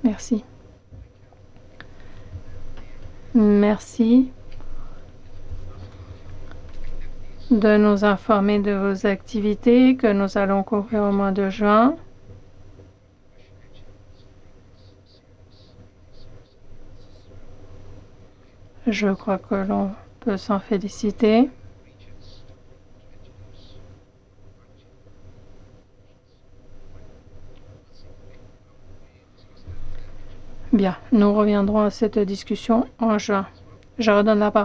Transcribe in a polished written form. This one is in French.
Merci. Merci de nous informer de vos activités que nous allons couvrir au mois de juin. Je crois que l'on peut s'en féliciter. Bien, nous reviendrons à cette discussion en juin. Je redonne la parole